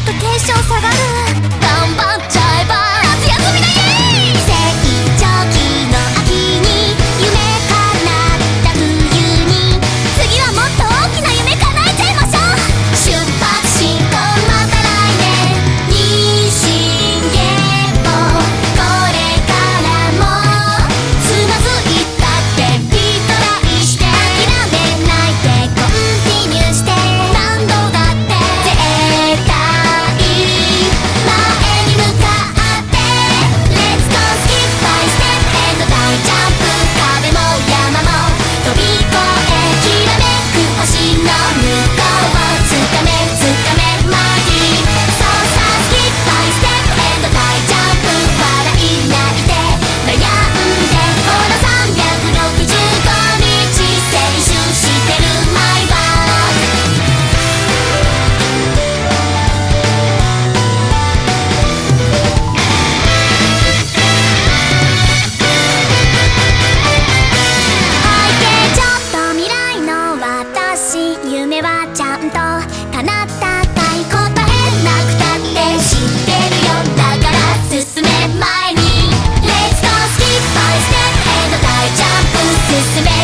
とテンション下がる。頑張っちゃえば夏休みだイエーイ。成長期の秋に夢叶った冬に、次はもっと大きな夢叶えちゃいましょう。出発進行また来年、日進月歩、これからもつまずいたってリトライして、諦めないでコンティニューして、何度だって絶対前に向かって Let's go skip by step and 大ジャンプ、壁も山も飛び越え、きらめく星の向こうつかめつかめマギー。そうさ skip by step and 大ジャンプ、笑い泣いて悩んでこの365日青春してる毎晩。おいでちょっと未来の私、夢はちゃんと叶ったかい。答えなくたって知ってるよ、だから進め前に Let's go skip by step and 大ジャンプ進め